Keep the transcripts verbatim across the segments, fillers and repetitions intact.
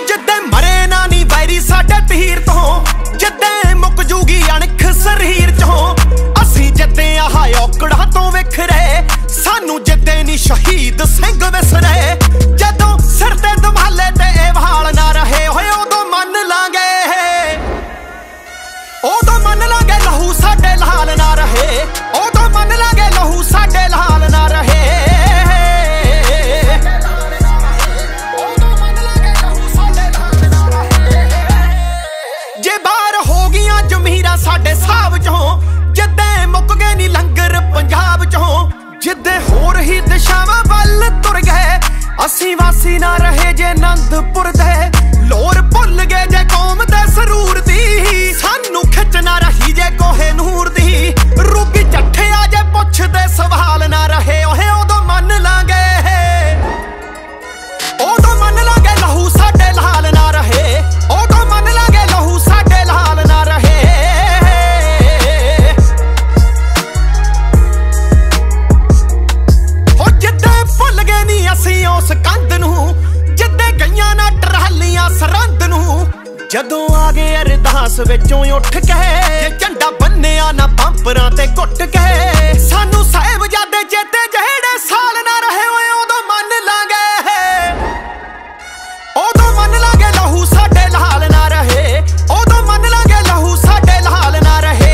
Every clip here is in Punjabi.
ਜਿੱਦੇ ਮਰੇ ਨਾ ਨੀ ਵੈਰੀ ਸਾਡੇ ਤੀਰ ਤੋਂ, ਜਿੱਦੇ ਮੁੱਕ ਜੂਗੀ ਅਣਖ ਸਰੀਰ ਚੋਂ। ਅਸੀਂ ਜਿੱਦੇ ਆਹ ਔਕੜਾਂ ਤੋਂ ਵਿਖਰੇ, ਸਾਨੂੰ ਜਿੱਦੇ ਨੀ ਸ਼ਹੀਦ ਸਿੰਘ ਵਿਸਰੇ। ਜਦੋਂ ਸਿਰ ਤੇ ਦਮਾਲੇ ਤੇ ਇਹ ਵਾਲ ਨਾ ਰਹੇ ਹੋਏ, ਉਦੋਂ ਮੰਨ ਲਾਂਗੇ ਉਦੋਂ ਮੰਨ ਲਾਂਗੇ ਲਹੂ ਸਾਡੇ ਲਾਲ ਨਾ ਰਹੇ। ਉਦੋਂ ਮੰਨ ਲਾਂਗੇ ਲਹੂ ਸਾਡੇ ਲਾਲ ਨਾ ਰਹੇ। ਜੇ ਬਾਹਰ ਹੋ ਗਈਆਂ ਜ਼ਮੀਰਾਂ ਸਾਡੇ ਸਾਹਬ ਚੋਂ, ਜਿੱਦੇ ਮੁੱਕ ਗਏ ਨੀ ਲੰਗਰ ਪੰਜਾਬ ਚੋਂ। ਜਿੱਦੇ ਹੋਰ ਹੀ ਦਿਸ਼ਾਵਾਂ ਵੱਲ ਤੁਰ ਗਏ, ਅਸੀਂ ਵਾਸੀ ਨਾ ਰਹੇ ਜੇ ਆਨੰਦਪੁਰ ਦੇ। ਲੋਰ ਭੁੱਲ ਗਏ ਜੇ ਕੌਮ ਦੇ ਸਰੂਰ ਦੀ, ਸਾਨੂੰ ਖਿੱਚ ਨਾ ਰਹੀ ਜੇ ਕੋਹੇ ਨੂਰ ਦੀ। ਰੂਬੀ ਚੱਠਿਆ ਜੇ ਪੁੱਛਦੇ ਸਵਾਲ ਨਾ ਰਹੇ ਓਏ, ਉਦੋਂ ਮੰਨ ਲਾਂਗੇ ਉਦੋਂ ਮੰਨ ਲਾਂਗੇ ਲਹੂ ਸਾਡੇ ਲਾਲ ਨਾ ਰਹੇ। ਉਦੋਂ ਮੰਨ ਲਾਂਗੇ ਲਹੂ ਸਾਡੇ ਲਾਲ ਨਾ ਰਹੇ। ਹੋ ਜਿੱਦੇ ਭੁੱਲ ਗਏ ਨੀ ਅਸੀਂ ਉਸ ਕੰਧ ਨੂੰ, ਜਿੱਦੇ ਗਈਆਂ ਨਾ ਟਰਾਲੀਆਂ ਸਰਹੰਦ ਨੂੰ। ਜਦੋਂ ਆ ਗਏ ਅਰਦਾਸ ਵਿੱਚੋਂ ਉੱਠ ਕੇ, ਜੇ ਝੰਡਾ ਬੰਨਿਆ ਨਾ ਬੰਪਰਾਂ ਤੇ ਘੁੱਟ ਕੇ। ਸਾਨੂੰ ਸਾਹਿਬਜ਼ਾਦੇ ਚੇਤੇ ਜਿਹੜੇ ਸਾਲ ਨਾ ਰਹੇ ਓਏ, ਉਦੋਂ ਮੰਨ ਲਾਂਗੇ ਉਦੋਂ ਮੰਨ ਲਾਂਗੇ ਲਹੂ ਸਾਡੇ ਲਾਲ ਨਾ ਰਹੇ। ਉਦੋਂ ਮੰਨ ਲਾਂਗੇ ਲਹੂ ਸਾਡੇ ਲਾਲ ਨਾ ਰਹੇ।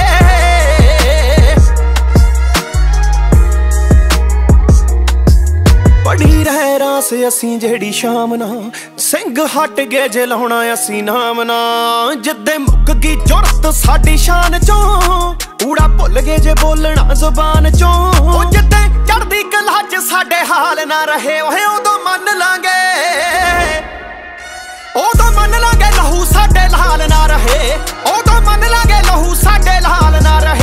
ਬੜੀ ਰਹਿ ਰਾਸ ਅਸੀਂ ਜਿਹੜੀ ਸ਼ਾਮ ਨਾ, ਸਿੰਘ ਹਟ ਗਏ ਜੇ ਲਾਉਣਾ ਅਸੀਂ ਨਾਮ ਨਾ। ਜਿੱਦੇ ਮੁੱਕ ਗਈ ਜੁਰਤ ਸਾਡੀ ਸ਼ਾਨ ਚੋਂ, ਊੜਾ ਭੁੱਲ ਗਏ ਜੇ ਬੋਲਣਾ ਜ਼ੁਬਾਨ ਚੋਂ। ਉਹ ਜਿੱਦੇ ਚੜ੍ਹਦੀ ਕਲਾ ਚ ਸਾਡੇ ਹਾਲ ਨਾ ਰਹੇ ਓਏ, ਉਦੋਂ ਮੰਨ ਲਾਂਗੇ ਉਦੋਂ ਮੰਨ ਲਾਂਗੇ ਲਹੂ ਸਾਡੇ ਲਾਲ ਨਾ ਰਹੇ। ਉਦੋਂ ਮੰਨ ਲਾਂਗੇ ਲਹੂ ਸਾਡੇ ਲਾਲ ਨਾ ਰਹੇ।